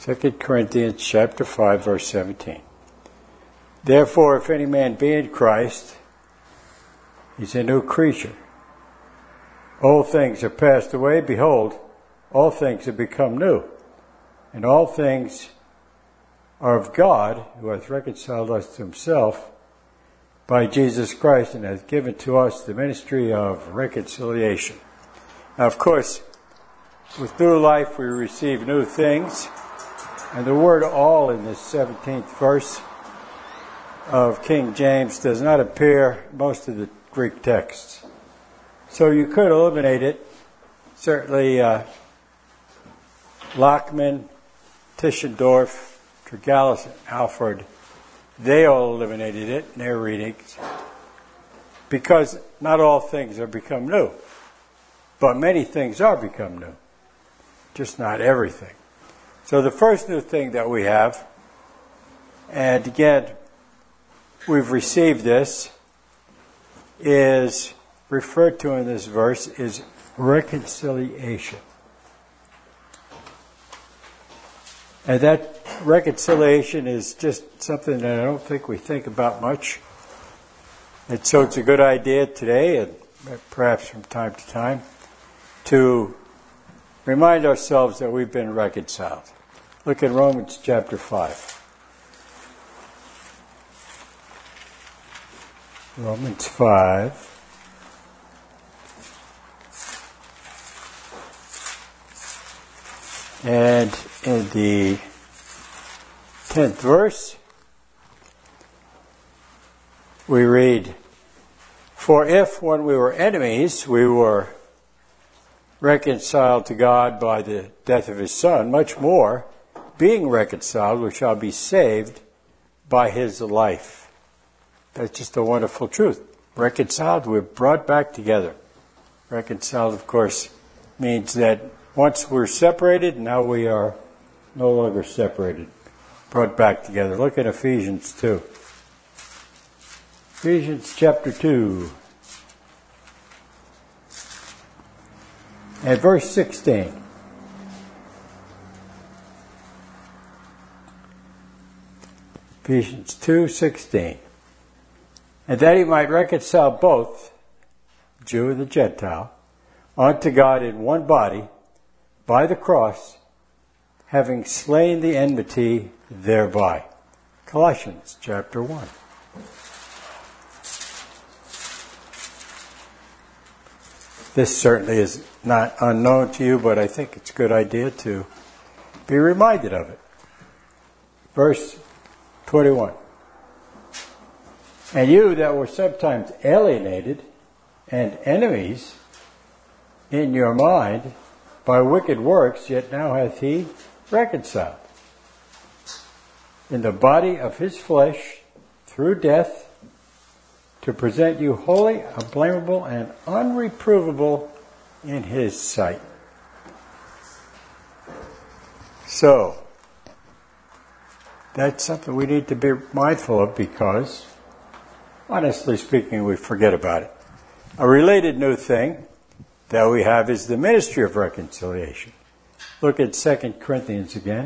2 Corinthians chapter 5, verse 17. Therefore, if any man be in Christ, he's a new creature. Old things are passed away. Behold, all things have become new. And all things are of God, who hath reconciled us to himself by Jesus Christ, and hath given to us the ministry of reconciliation. Now, of course, with new life we receive new things. And the word all in this 17th verse of King James does not appear in most of the Greek texts. So you could eliminate it. Certainly Lockman, Tischendorf, Tregales, and Alford, they all eliminated it in their readings because not all things are become new. But many things are become new. Just not everything. So the first new thing that we have, and again, we've received this, is referred to in this verse is reconciliation. And that reconciliation is just something that I don't think we think about much. And so it's a good idea today, and perhaps from time to time, to remind ourselves that we've been reconciled. Look at Romans chapter 5. Romans 5. And in the 10th verse, we read, For if when we were enemies, we were reconciled to God by the death of his Son, much more, being reconciled, we shall be saved by his life. That's just a wonderful truth. Reconciled, we're brought back together. Reconciled, of course, means that once we're separated, now we are no longer separated. Brought back together. Look at Ephesians 2. Ephesians chapter 2. And verse 16. Ephesians 2:16. And that he might reconcile both, Jew and the Gentile, unto God in one body, by the cross, having slain the enmity thereby. Colossians chapter 1. This certainly is not unknown to you, but I think it's a good idea to be reminded of it. Verse 21. And you that were sometimes alienated and enemies in your mind by wicked works, yet now hath he reconciled in the body of his flesh through death, to present you holy, unblameable, and unreprovable in his sight. So, that's something we need to be mindful of because, honestly speaking, we forget about it. A related new thing that we have is the ministry of reconciliation. Look at 2 Corinthians again.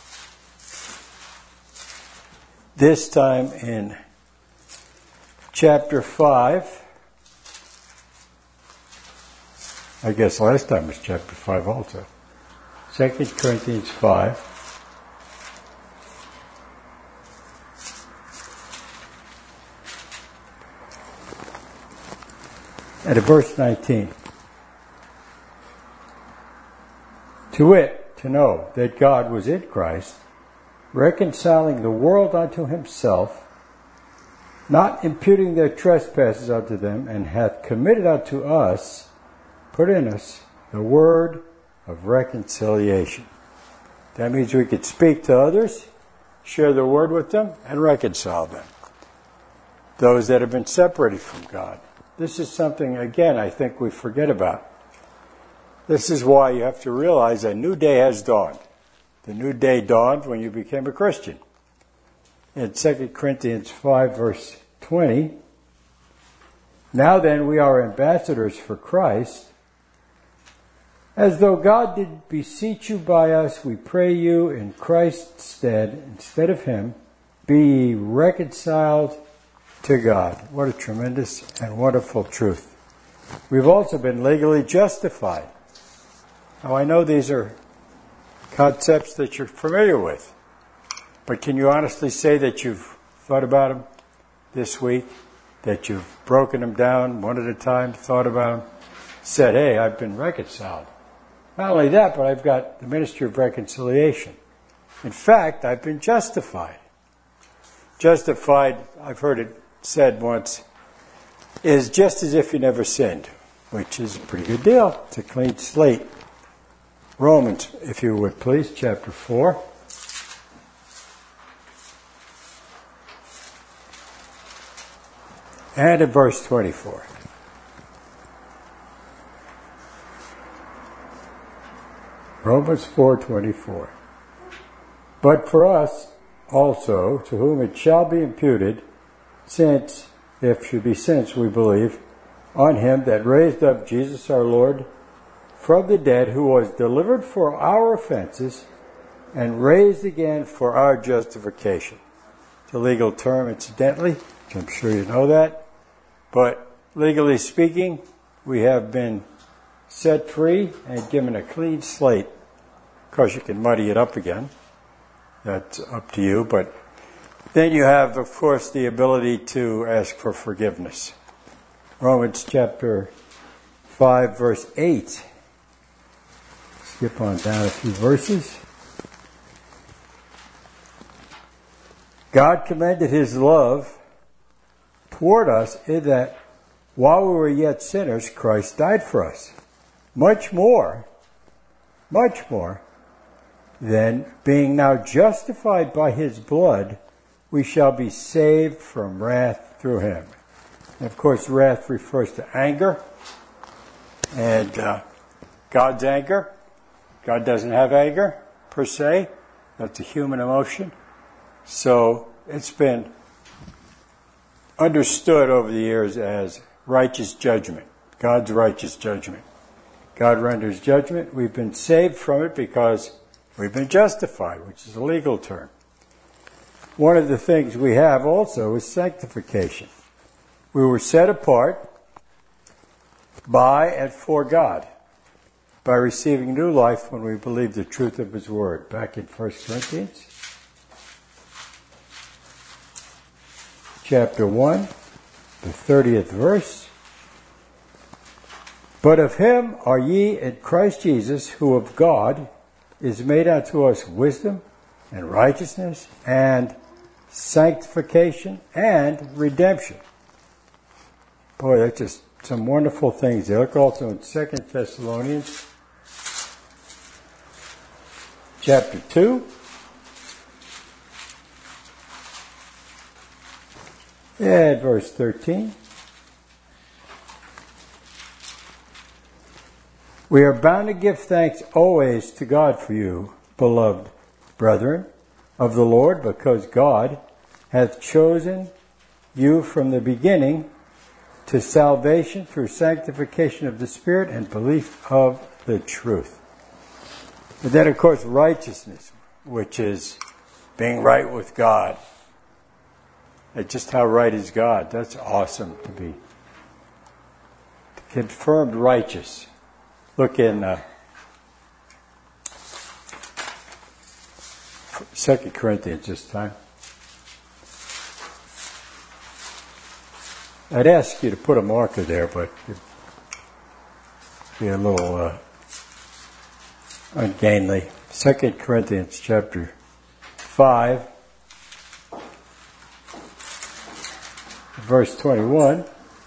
This time in chapter 5. I guess last time was chapter 5 also. 2 Corinthians 5. And at verse 19. To wit, to know that God was in Christ, reconciling the world unto himself, not imputing their trespasses unto them, and hath committed unto us, put in us, the word of reconciliation. That means we could speak to others, share the word with them, and reconcile them. Those that have been separated from God. This is something, again, I think we forget about. This is why you have to realize a new day has dawned. The new day dawned when you became a Christian. In 2 Corinthians 5, verse 20, Now then, we are ambassadors for Christ, As though God did beseech you by us, we pray you in Christ's stead, instead of him, be ye reconciled to God. What a tremendous and wonderful truth. We've also been legally justified. Now I know these are concepts that you're familiar with, but can you honestly say that you've thought about them this week? That you've broken them down one at a time, thought about them, said, hey, I've been reconciled. Not only that, but I've got the ministry of reconciliation. In fact, I've been justified. Justified, I've heard it said once, is just as if you never sinned, which is a pretty good deal. It's a clean slate. Romans, if you would please, chapter 4. And in verse 24. Romans 4:24. But for us also, to whom it shall be imputed, since, if should be since we believe, on him that raised up Jesus our Lord from the dead, who was delivered for our offenses and raised again for our justification. It's a legal term, incidentally. I'm sure you know that. But legally speaking, we have been set free and given a clean slate. Of course, you can muddy it up again. That's up to you. But then you have, of course, the ability to ask for forgiveness. Romans chapter 5, verse 8. Skip on down a few verses. God commended his love toward us in that while we were yet sinners, Christ died for us. Much more than being now justified by his blood, we shall be saved from wrath through him. And of course, wrath refers to anger. And God's anger. God doesn't have anger, per se. That's a human emotion. So it's been understood over the years as righteous judgment. God's righteous judgment. God renders judgment. We've been saved from it because we've been justified, which is a legal term. One of the things we have also is sanctification. We were set apart by and for God by receiving new life when we believe the truth of his word. Back in 1 Corinthians chapter 1, the 30th verse. But of him are ye in Christ Jesus, who of God is made unto us wisdom and righteousness and sanctification and redemption. Boy, that's just some wonderful things there. Look also in 2 Thessalonians chapter 2. And verse 13. We are bound to give thanks always to God for you, beloved brethren of the Lord, because God hath chosen you from the beginning to salvation through sanctification of the Spirit and belief of the truth. And then, of course, righteousness, which is being right with God. And just how right is God? That's awesome to be confirmed righteous. Look in 2 Corinthians this time. I'd ask you to put a marker there, but it'd be a little ungainly. 2 Corinthians chapter 5, verse 21.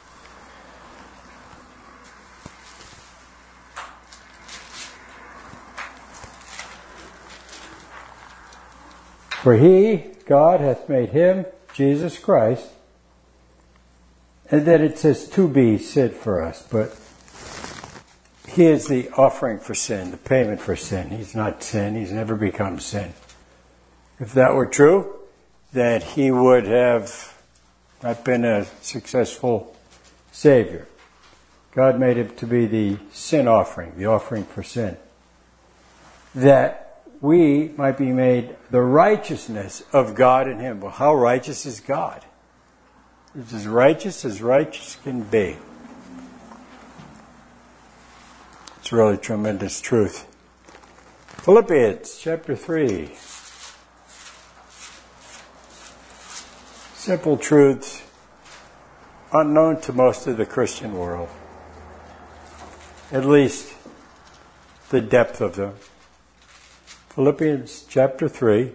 For he, God, hath made him, Jesus Christ, and then it says to be sin for us, but he is the offering for sin, the payment for sin. He's not sin. He's never become sin. If that were true, then he would have not been a successful Savior. God made him to be the sin offering, the offering for sin. That we might be made the righteousness of God in him. Well, how righteous is God? He's as righteous can be. It's really tremendous truth. Philippians chapter 3. Simple truths unknown to most of the Christian world. At least the depth of them. Philippians chapter 3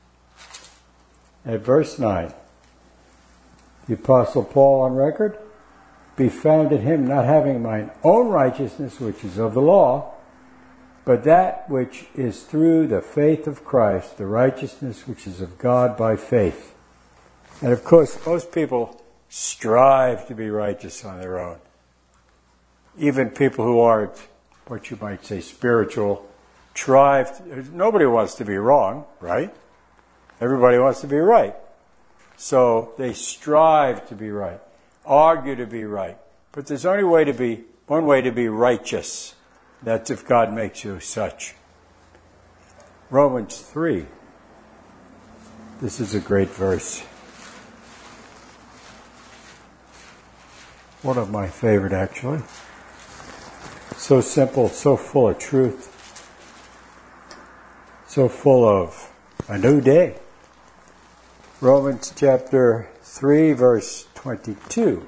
at verse 9. The Apostle Paul on record, be found in him, not having mine own righteousness, which is of the law, but that which is through the faith of Christ, the righteousness which is of God by faith. And of course, most people strive to be righteous on their own. Even people who aren't, what you might say, spiritual, nobody wants to be wrong, right? Everybody wants to be right. So they strive to be right, argue to be right. But there's only one way to be righteous. That's if God makes you such. Romans 3. This is a great verse. One of my favorite, actually. So simple, so full of truth. So full of a new day. Romans chapter 3, verse 22.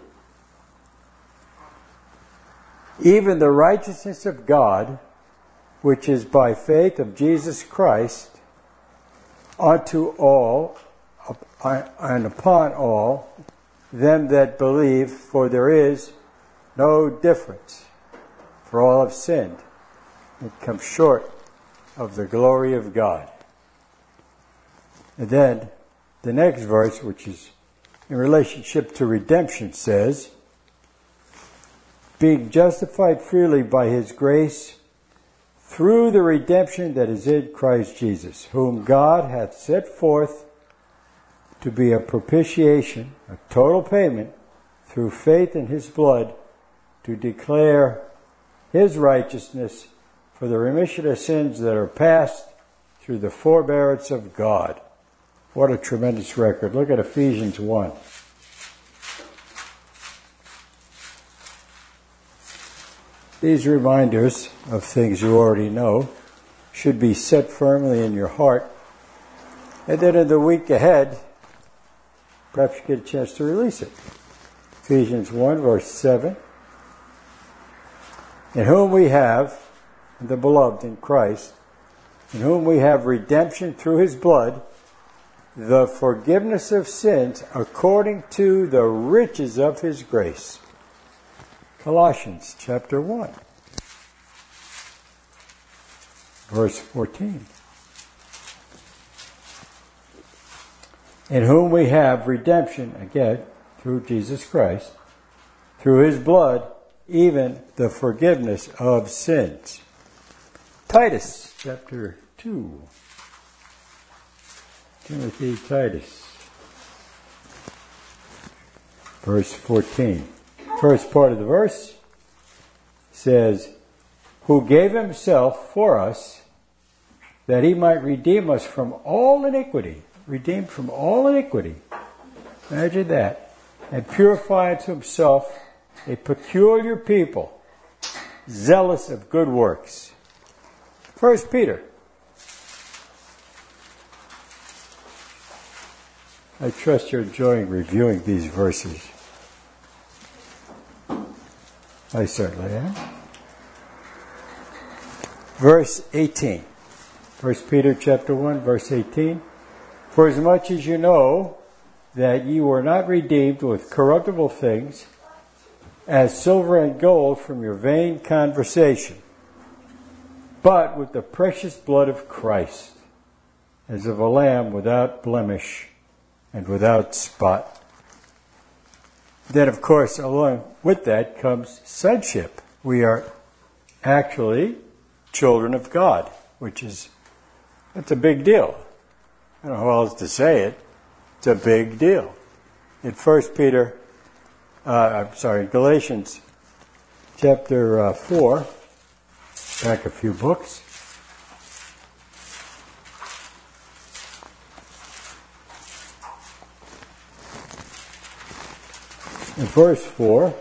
Even the righteousness of God, which is by faith of Jesus Christ, unto all and upon all them that believe, for there is no difference. For all have sinned and come short of the glory of God. And then the next verse, which is in relationship to redemption, says, being justified freely by his grace through the redemption that is in Christ Jesus, whom God hath set forth to be a propitiation, a total payment, through faith in his blood, to declare his righteousness for the remission of sins that are past through the forbearance of God. What a tremendous record. Look at Ephesians 1. These reminders of things you already know should be set firmly in your heart. And then in the week ahead, perhaps you get a chance to release it. Ephesians 1, verse 7. In whom we have, the beloved in Christ, in whom we have redemption through his blood, the forgiveness of sins according to the riches of his grace. Colossians chapter 1, verse 14. In whom we have redemption, again, through Jesus Christ, through his blood, even the forgiveness of sins. Titus chapter 2. Timothy, Titus. Verse 14. First part of the verse says, who gave himself for us that he might redeem us from all iniquity. Redeemed from all iniquity. Imagine that. And purify unto himself a peculiar people, zealous of good works. 1 Peter. I trust you're enjoying reviewing these verses. I certainly am. Verse 18. 1 Peter chapter 1, verse 18. For as much as you know that ye were not redeemed with corruptible things, as silver and gold from your vain conversation, but with the precious blood of Christ, as of a lamb without blemish and without spot. Then, of course, along with that comes sonship. We are actually children of God, that's a big deal. I don't know how else to say it. It's a big deal. In Galatians chapter 4, back a few books. In verse 4,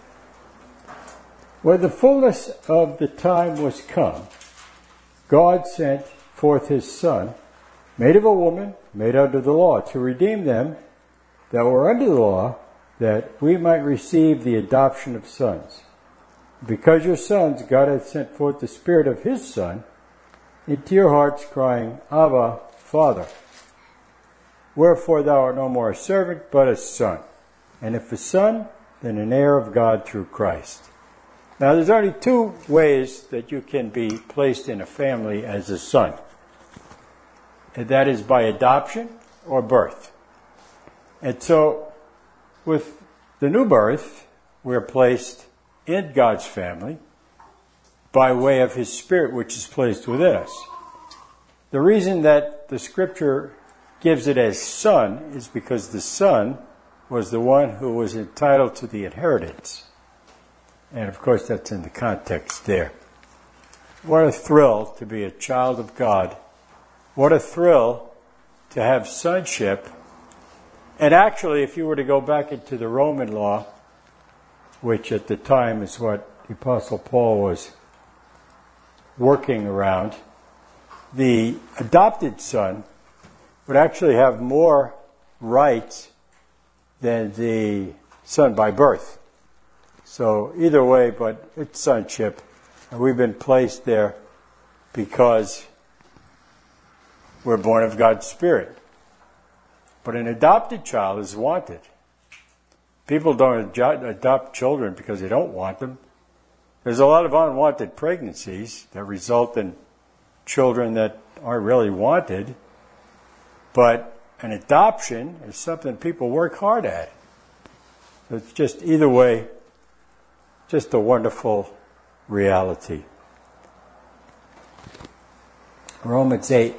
when the fullness of the time was come, God sent forth his Son, made of a woman, made under the law, to redeem them that were under the law, that we might receive the adoption of sons. Because your sons, God hath sent forth the Spirit of his Son into your hearts, crying, Abba, Father. Wherefore thou art no more a servant, but a son. And if a son, then an heir of God through Christ. Now there's only two ways that you can be placed in a family as a son. And that is by adoption or birth. And so, with the new birth, we're placed in God's family by way of his Spirit, which is placed within us. The reason that the Scripture gives it as son is because the son was the one who was entitled to the inheritance. And of course that's in the context there. What a thrill to be a child of God. What a thrill to have sonship. And actually, if you were to go back into the Roman law, which at the time is what the Apostle Paul was working around, the adopted son would actually have more rights than the son by birth. So either way, but it's sonship. And we've been placed there because we're born of God's Spirit. But an adopted child is wanted. People don't adopt children because they don't want them. There's a lot of unwanted pregnancies that result in children that aren't really wanted. But an adoption is something people work hard at. It's just either way, just a wonderful reality. Romans 8.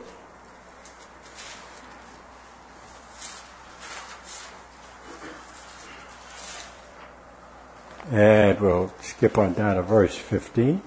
And we'll skip on down to verse 15.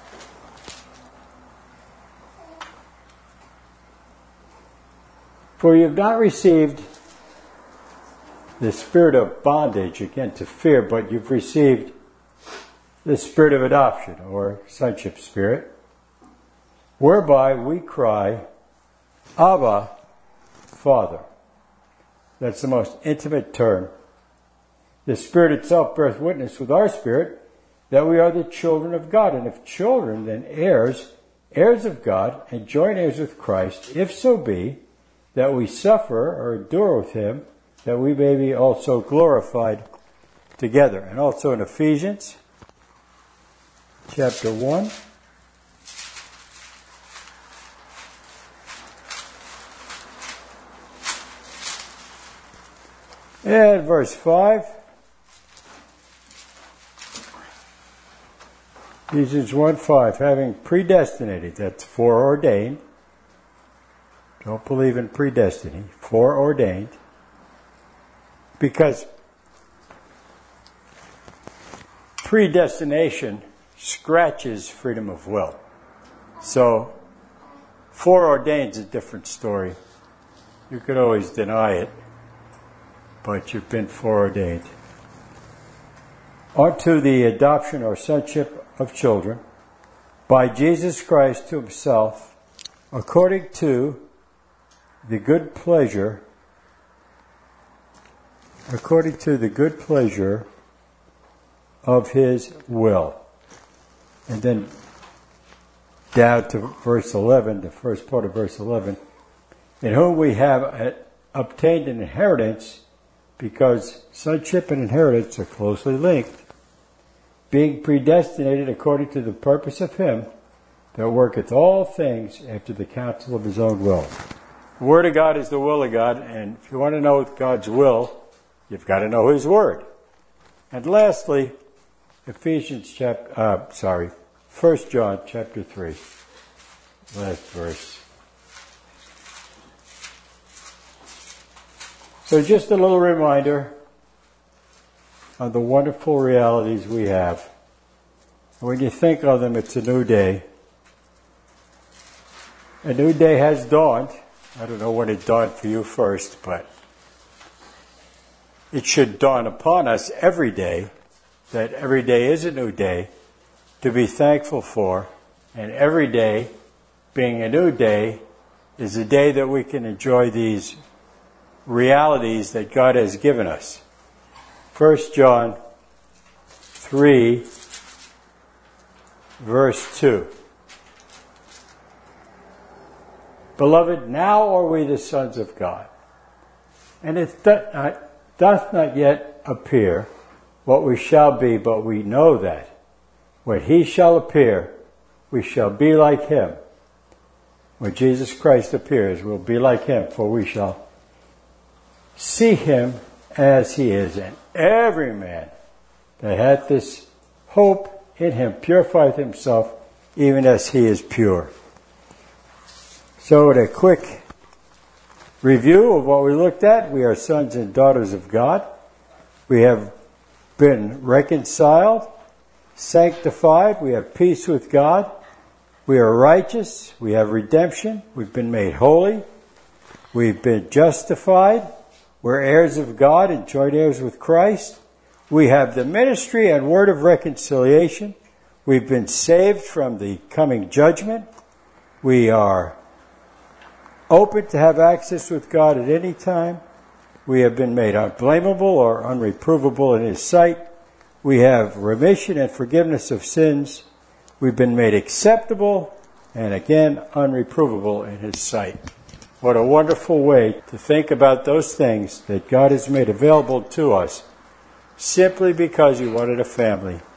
For you have not received the spirit of bondage, again, to fear, but you've received the spirit of adoption, or sonship spirit, whereby we cry, Abba, Father. That's the most intimate term. The Spirit itself beareth witness with our spirit that we are the children of God. And if children, then heirs, heirs of God, and joint heirs with Christ, if so be that we suffer or endure with him, that we may be also glorified together. And also in Ephesians chapter 1. And verse 5. Ephesians 1:5, having predestinated, that's foreordained. Don't believe in predestiny, foreordained. Because predestination scratches freedom of will. So, foreordained is a different story. You could always deny it, but you've been foreordained. Unto the adoption or sonship of children, by Jesus Christ to himself, according to the good pleasure, of his will. And then down to verse 11, the first part of verse 11, in whom we have obtained an inheritance, because sonship and inheritance are closely linked, being predestinated according to the purpose of him that worketh all things after the counsel of his own will. The Word of God is the will of God, and if you want to know God's will, you've got to know his Word. And lastly, 1 John chapter 3, last verse. So just a little reminder of the wonderful realities we have When you think of them, it's a new day. A new day has dawned. I don't know when it dawned for you first, but it should dawn upon us every day that every day is a new day to be thankful for, and every day being a new day is a day that we can enjoy these realities that God has given us. 1 John 3, verse 2. Beloved, now are we the sons of God, and it doth not yet appear what we shall be, but we know that when he shall appear, we shall be like him. When Jesus Christ appears, we'll be like him, for we shall see him as he is. And every man that hath this hope in him purifieth himself, even as he is pure. So, a quick review of what we looked at. We are sons and daughters of God. We have been reconciled, sanctified. We have peace with God. We are righteous. We have redemption. We've been made holy. We've been justified. We're heirs of God and joint heirs with Christ. We have the ministry and word of reconciliation. We've been saved from the coming judgment. We are open to have access with God at any time. We have been made unblameable or unreprovable in his sight. We have remission and forgiveness of sins. We've been made acceptable and again unreprovable in his sight. What a wonderful way to think about those things that God has made available to us simply because he wanted a family